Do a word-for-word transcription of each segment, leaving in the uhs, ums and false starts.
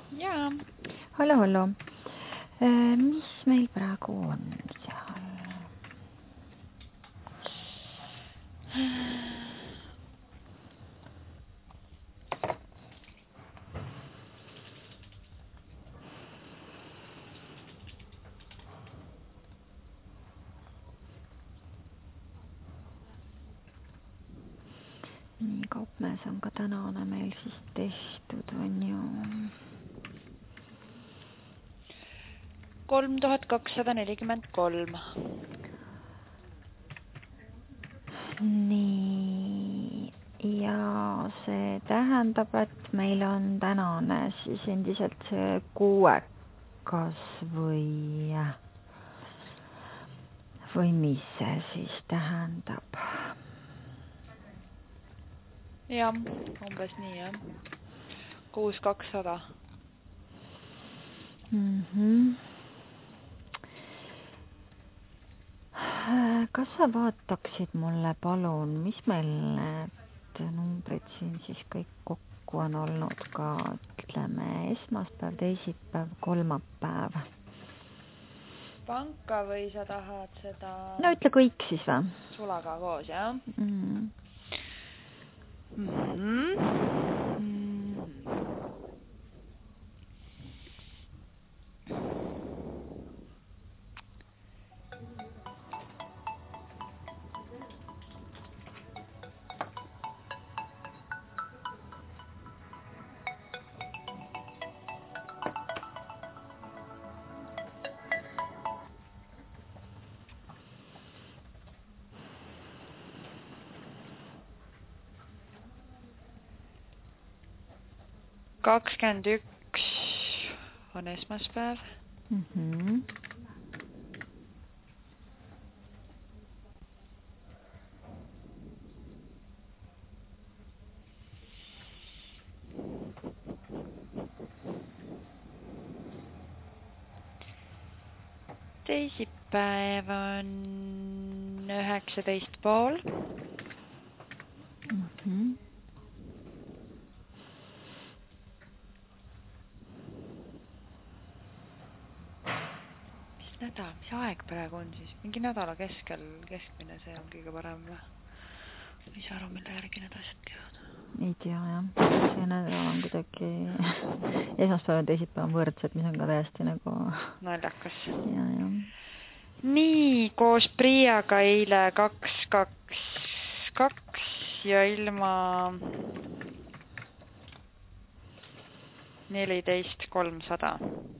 Jaa. Hallo, hallo. Äh, mis meil praegu on seal? Nii, kaupmees on ka tänane meil siis tehtud, on ju. kolm tuhat kakssada nelikümmend kolm. Nii, ja see tähendab, et meil on tänane siis endiselt see kuuekas või, või mis see siis tähendab? Jah, umbes nii, jah. kuus kakssada. Mhm. Kas sa vaataksid mulle palun, mis meil need numbrid siin siis kõik kokku on olnud ka, ütleme, esmaspäev, teisipäev, kolmapäev? Panka või sa tahad seda... No ütle kõik siis või? Sulaga koos, jah? Mm. Mm-hmm. kakskümmend üks on esmaspäev. Mm-hmm. Teisipäev on üheksateist pool. Mm-hmm. Nädal, mis aeg praegu on siis? Mingi nädala keskel, keskmine see on kõige parem või? Mis aru, mille järgi need asjad käivad? Ei tea, jah. See nädal on kuidagi esmaspäev ja teisipäev on võrdsed, mis on ka täiesti nagu... Naljakas. Ja, ja. Nii, koos Priiaga eile kaks, kaks, kaks ja ilma neliteist kolmsada.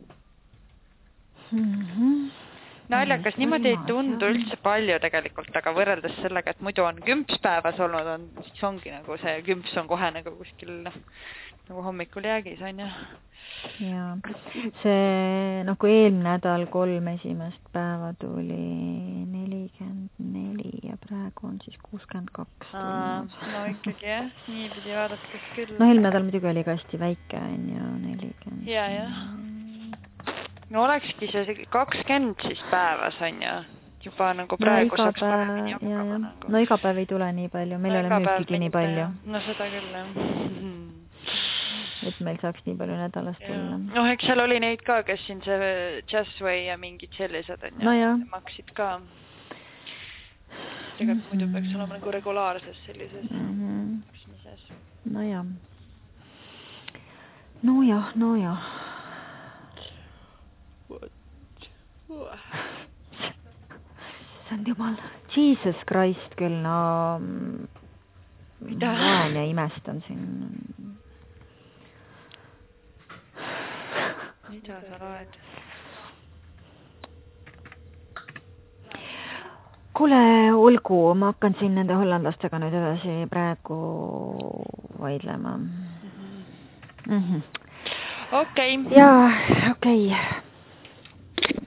Mm-hmm. Naljakas, niimoodi ei tundu üldse palju tegelikult, aga võrreldes sellega, et muidu on kümpspäevas olnud, on, siis ongi nagu see kümps on kohe nagu kuskil nagu hommikul jäägis, on ju. Ja see, noh, kui eelmine nädal kolm esimest päeva tuli nelikümmend neli ja praegu on siis kuuskümmend kaks tulnud. No ikkagi jah, nii pidi vaadates küll. No eelmine nädal muidugi oli ka hästi väike, on ju, nelikümmend. Ja, jah. No olekski see kakskümmend siis päevas, on ju, juba nagu praegu no, saaks päev, paremini hakkama. Nagu. No iga päev ei tule nii palju, meil ei ole müükigi nii palju. No seda küll, jah. Et meil saaks nii palju nädalast tulla. No eks seal oli neid ka, kes siin see Jazzway ja mingid sellised, on no, ju, maksid ka. Tegelikult mm-hmm. muidu peaks olema nagu regulaarses sellises mm-hmm. maksmises. No jah. No jah, no jah. See on jumal, Jesus Christ küll, no mida? Loen ja imestan siin. Mida sa loed? Kuule, olgu, ma hakkan siin nende hollandlastega nüüd edasi praegu vaidlema. Mm-hmm. Mm-hmm. Okei. Okay. Jaa, okei. Okay.